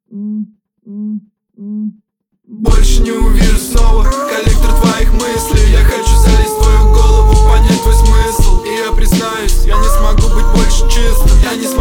Больше не увижу снова коллектор твоих мыслей. Я хочу залезть в твою голову, понять твой смысл. И я признаюсь, я не смогу быть больше чистым. Я не смогу